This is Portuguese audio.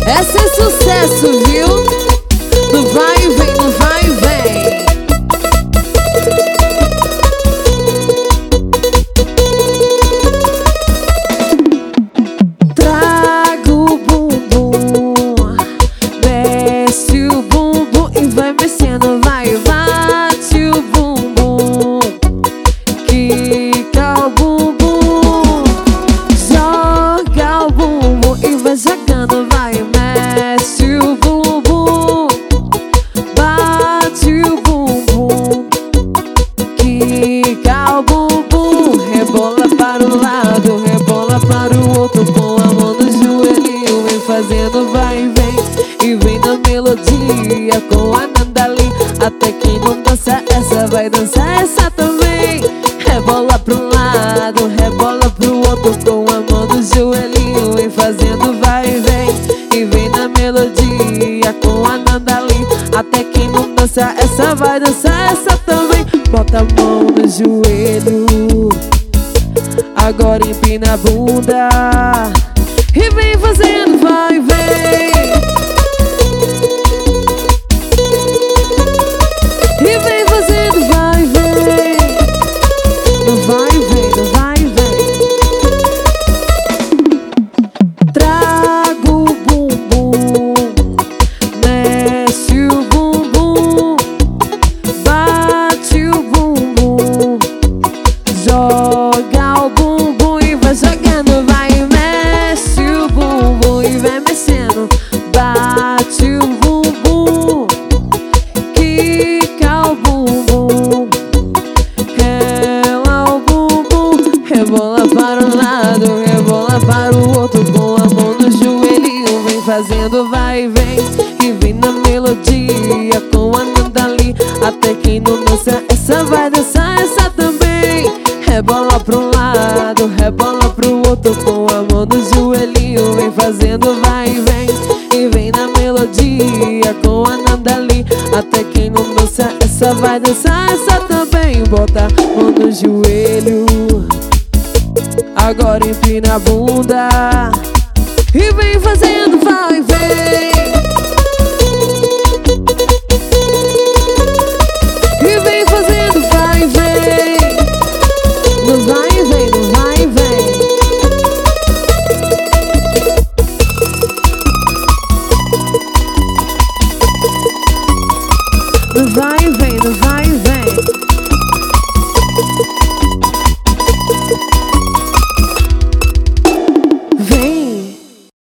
Essa é sucesso, viu? No vai e vem, no vai e vem. Traga o bumbum, desce o bumbum e vai mexendo, vai, bate o bumbum, quica o bumbum, joga o bumbum e vai jogando, vai, mexe o bumbum, bate o bumbum, quica o bumbum, rebola para um lado, rebola para o outro, com a mão no joelhinho, vem fazendo vai e vem na melodia, com a Nandali. Até quem não dança essa vai dançar essa também. Rebola para um lado, rebola pro outro, com a mão no joelhinho, vem fazendo vai e vem na melodia, com a Nandali. Até quem não dança essa vai dançar essa também. Bota a mão no joelho, agora empina a bunda e vem fazendo vai e vem. E vem fazendo vai e vem. No vai e vem, no vai e vem. Traga o bumbum, mexe o bumbum, bate o bumbum, joga o bumbum e vai jogando, vai, mexe o bumbum e vai mexendo, bate o bumbum, quica o bumbum, rela o bumbum, rebola para um lado, rebola para o outro, com a mão no joelhinho, vem fazendo vai e vem na melodia, com a Nandali. Até quem não dança essa vai dançar essa também. Rebola para um lado, rebola pro outro, com a mão no joelhinho, vem fazendo vai e vem na melodia, com a Nandali. Até quem não dança essa vai dançar essa também. Bota a mão no joelho, agora empina a bunda e vem fazendo vai e vem. E vem fazendo vai e vem. No vai e vem, no vai e vem. No vai e vem, no vai e vem. Vem